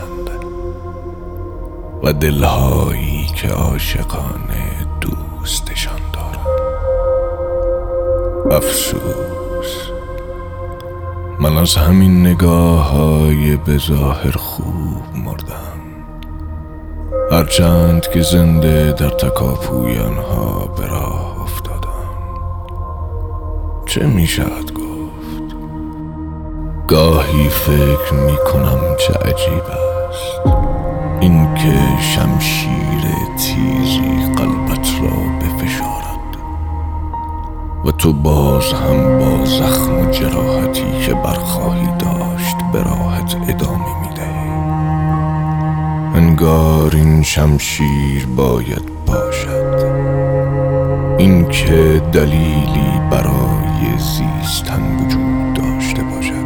و دلهایی که عاشقانه دوستشان دارند. افسوس من از همین نگاه‌های به ظاهر خوب مردم، هرچند که زنده در تکاپوی آنها به راه افتادم. چه می شود گفت؟ گاهی فکر می کنم چه عجیب است این که شمشیر تیزی قلبت را بفشارد و تو باز هم با زخم و جراحتی که برخواهی داشت به راحت ادامه می دهی. انگار این شمشیر باید باشد، این که دلیلی برای زیستن وجود داشته باشد.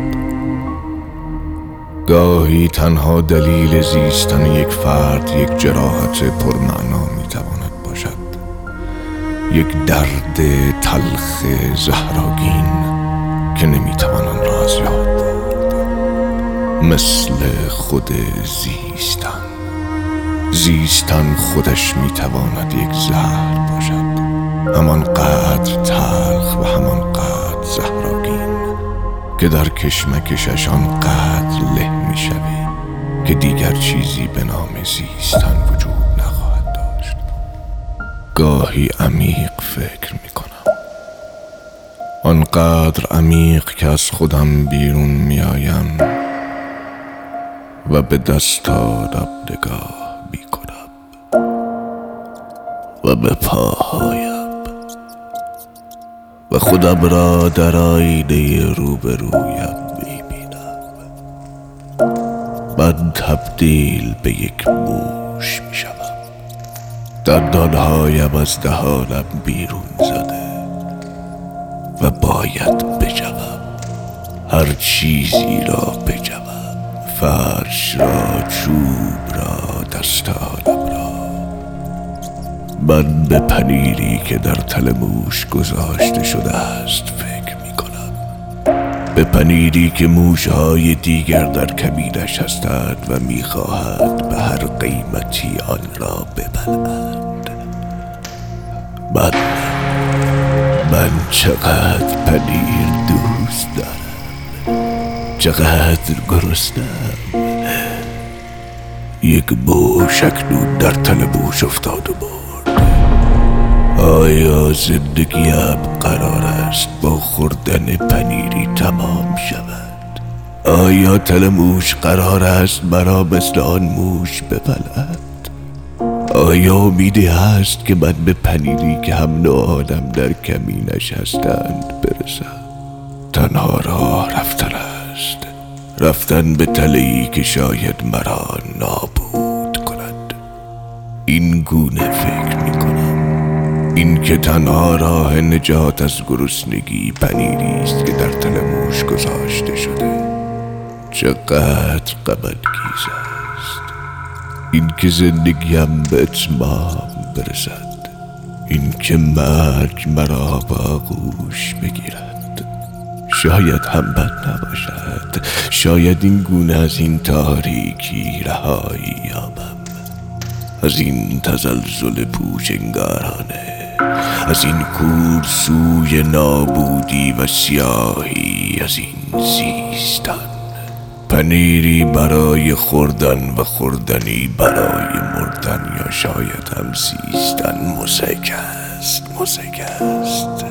گاهی تنها دلیل زیستن یک فرد یک جراحت پرمعنا میتواند باشد، یک درد تلخ زهراگین که نمیتوان آن را از یاد برد. مثل خود زیستن خودش میتواند یک زهر باشد، همانقدر تلخ و همانقدر زهراگین که در کشمکشش آنقدر له میشوی که دیگر چیزی به نام زیستن وجود نخواهد داشت. گاهی عمیق فکر میکنم، آنقدر عمیق که از خودم بیرون میآیم و به دستارم نگاه میکنم و به پاهایم و خودم را در آینه روبرویم میبینم. من تبدیل به یک موش میشوم، دندانهایم از دهانم بیرون زده و باید بجوم، هر چیزی را بجوم، فرش را، چوب را، دستانم را. من به پنیری که در تل موش گذاشته شده است فکر می کنم، به پنیری که موشهای دیگر در کمینش هستند و می خواهد به هر قیمتی آن را ببلند. من چقدر پنیر دوست دارم، چقدر گرسنه‌ام. یک موش اکنون در تل موش افتاد و مرد. آیا زندگیم قرار است با خوردن پنیری تمام شود؟ آیا تل موش قرار است مرا مثل آن موش ببلد؟ آیا امیدی هست که من به پنیری که هم نوعانم در کمینش هستند برسم؟ تنها راه رفتن است، رفتن به تله‌ای که شاید مرا نابود کند. این گونه فکر می کنم، این که تنها راه نجات از گرسنگی پنیری است که در تل موش گذاشته شده. چقدر غم‌انگیز است این که زندگیم به اتمام برسد، این که مرگ مرا با آغوش بگیرد. شاید هم بد نباشد، شاید این گونه از این تاریکی رهایی یابم، از این تزلزل پوچنگارانه، از این کور سوی نابودی و سیاهی، از این زیستن. پنیری برای خوردن و خوردنی برای مردن، یا شاید هم زیستن مزهک است.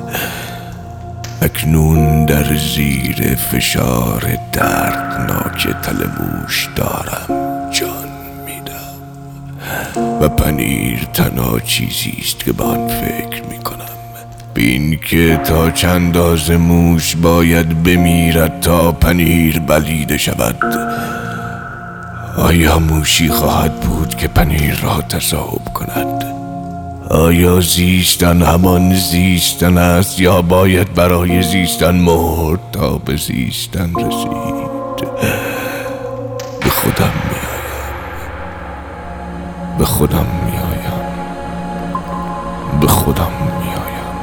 اکنون در زیر فشار دردناک تل موش دارم جان میدم و پنیر تنها چیزی است که به آن فکر میکنم، به این که تا چند اندازه موش باید بمیرد تا پنیر بلیده شود. آیا موشی خواهد بود که پنیر را تصاحب کند؟ آیا زیستن همان زیستن است، یا باید برای زیستن مرد تا به زیستن رسید؟ به خودم میآیم.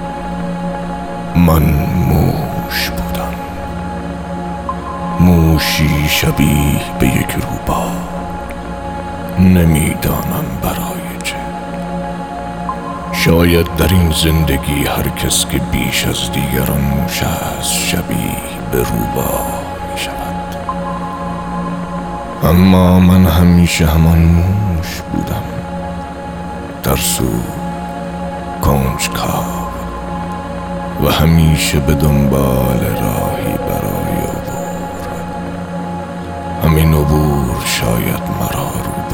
من موش بودم، موش موشی شبیه به یک روباه، نمیدانم برای چه. شاید در این زندگی هر کس که بیش از دیگران موش است شبیه به روباه می شود. اما من همیشه همان موش بودم، ترسو، کنجکاو و همیشه به دنبال راهی برای عبور. همین عبور شاید مرا رو